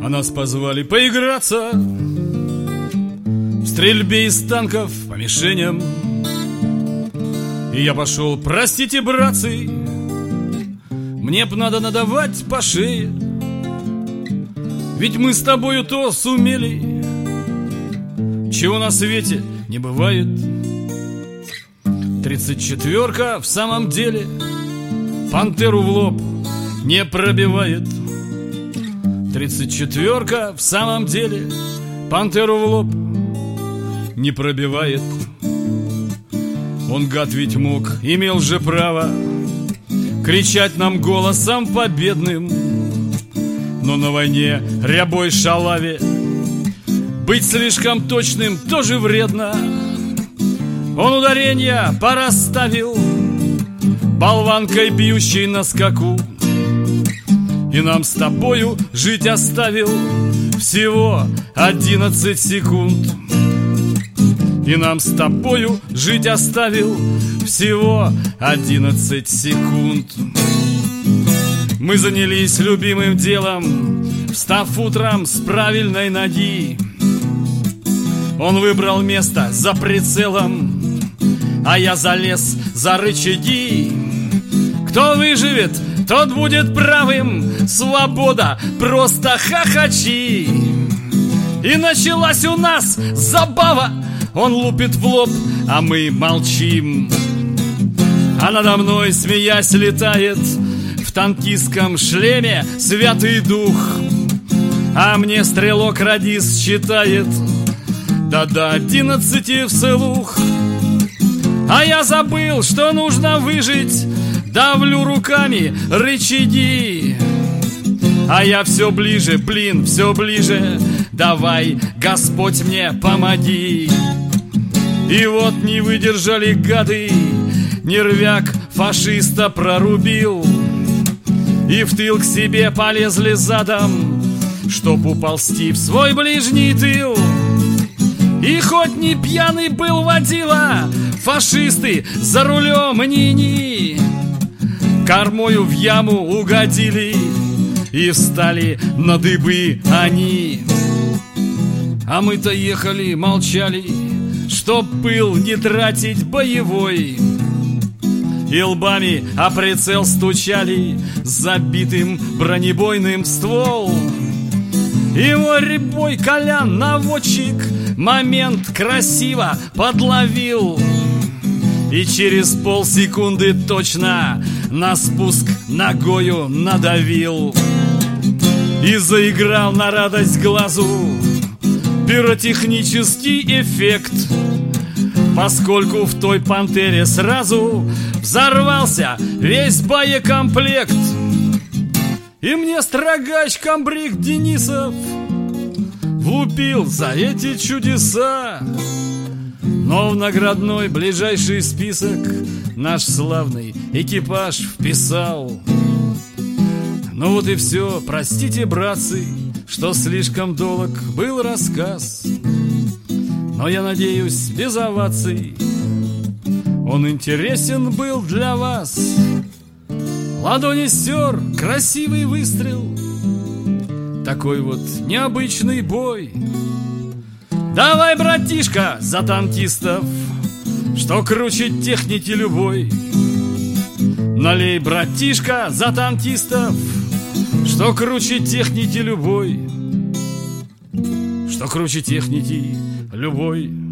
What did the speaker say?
А нас позвали поиграться в стрельбе из танков по мишеням. И я пошел, простите, братцы, мне б надо надавать по шее. Ведь мы с тобою то сумели, чего на свете не бывает. 34-ка в самом деле пантеру в лоб не пробивает. 34-ка в самом деле пантеру в лоб не пробивает. Он, гад, ведь мог, имел же право кричать нам голосом победным. Но на войне рябой шалаве быть слишком точным тоже вредно. Он ударенья порасставил, болванкой бьющей на скаку, и нам с тобою жить оставил всего 11 секунд. И нам с тобою жить оставил всего 11 секунд. Мы занялись любимым делом, встав утром с правильной ноги. Он выбрал место за прицелом, а я залез за рычаги. Кто выживет, тот будет правым. Свобода, просто хохочи. И началась у нас забава. Он лупит в лоб, а мы молчим. А надо мной, смеясь, летает в танкистском шлеме Святый Дух. А мне стрелок-радист считает до 11 вслух. А я забыл, что нужно выжить, давлю руками рычаги. А я все ближе, блин, все ближе. Давай, Господь, мне помоги. И вот не выдержали гады, нервяк фашиста прорубил, и в тыл к себе полезли задом, чтоб уползти в свой ближний тыл. И хоть не пьяный был водила, фашисты за рулем ни-ни, кормою в яму угодили, и встали на дыбы они. А мы-то ехали, молчали, чтоб пыл не тратить боевой, и лбами о прицел стучали забитым бронебойным в ствол. И мой рябой Колян, наводчик, момент красиво подловил, и через полсекунды точно на спуск ногою надавил. И заиграл на радость глазу пиротехнический эффект, поскольку в той пантере сразу взорвался весь боекомплект. И мне строгач комбриг Денисов влупил за эти чудеса, но в наградной ближайший список наш славный экипаж вписал. Ну вот и все, простите, братцы, что слишком долг был рассказ, но я надеюсь, без оваций он интересен был для вас. Ладони стер, красивый выстрел, такой вот необычный бой. Давай, братишка, за танкистов, что круче техники любой. Налей, братишка, за танкистов, что круче техники любой. Что круче техники любой.